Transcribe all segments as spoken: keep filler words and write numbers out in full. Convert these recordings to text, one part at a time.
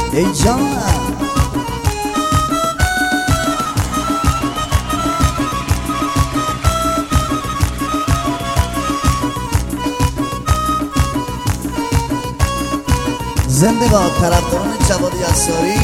ای جانم زنده باد طرفداران جواد یساری.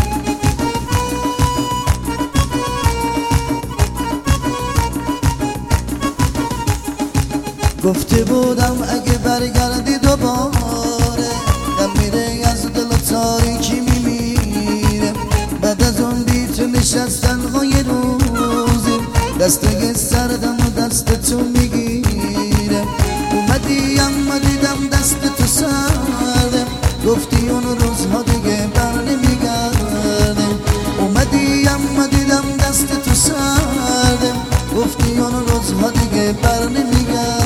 گفته بودم اگه برگردی دوباره غم میره از دل و تاریکی میمیره. بعد از اون بی تو نشستن های روزی دسته سردم و دست تو میگیره. اومدی اما دیدم دست تو سرده، گفتی اون روزها دیگه بر نمیگرده. اومدی اما دیدم دست تو سرده، گفتی اون روزها دیگه بر نمیگرده.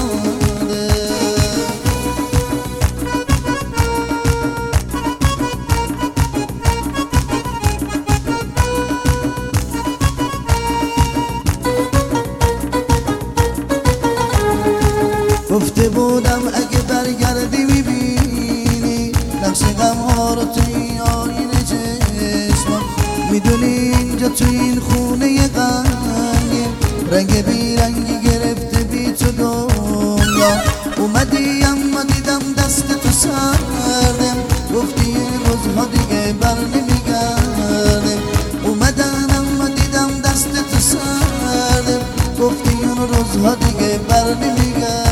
گفته بودم اگه برگردی میبینی نقش غم ها رو توی آینه چشمم. میدونی اینجا توی این خونه غمگین رنگ بی رنگی گرفته بی تو دنیا. اومدی اما دیدم دست تو سردم، گفتی این روزها دیگه بر نمیگرده. اومدم اما دیدم دست تو سردم، گفتی اون روزها دیگه بر نمیگرده.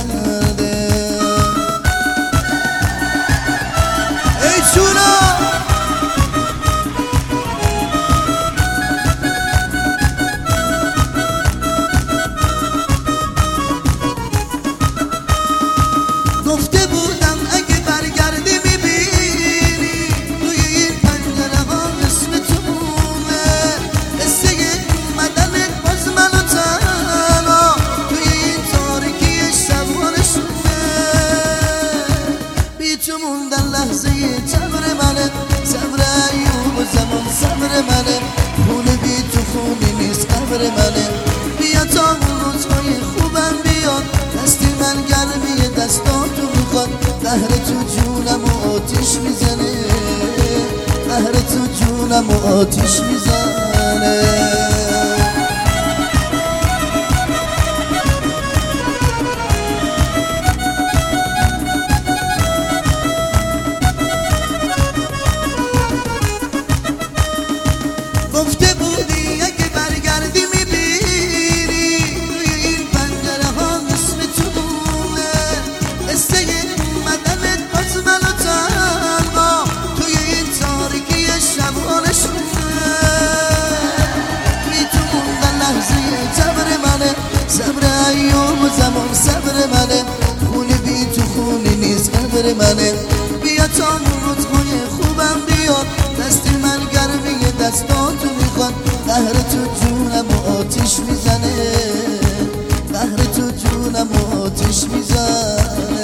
ای چونا گفته بودم اگه برگردی میبینی روی این پنجره ها اسم تو مونه. قصه اومدنت باز منو تنها توی این تاریکی شب نشونه. بی تو موندن لحظه صبر منه، صبر ایوب و زمان صبر منه. خونه بی تو خونی نیست قبر منه. بیا تا اون روزهای خوبم بیاد، دستی من گرمی دستاتو میخواد. قهر تو جونم و آتیش میزنه، قهر تو جونم و آتیش میزنه. گفته بودی اگه برگردی میبینی روی این پنجره ها اسم تو مونه. قصه اومدنت باز منو تنها توی این تاریکی شبانشونه. بی تو موندن لحظه صبر منه، صبر ایام و زمان صبر منه. خونه بی تو خونه نیست قبر منه. بیا تا اون روزهای خوبم بیاد، دستی من گرمی دستاتو میخواد. قهر تو جونم و آتیش میزنه، قهر تو جونم و آتیش میزنه.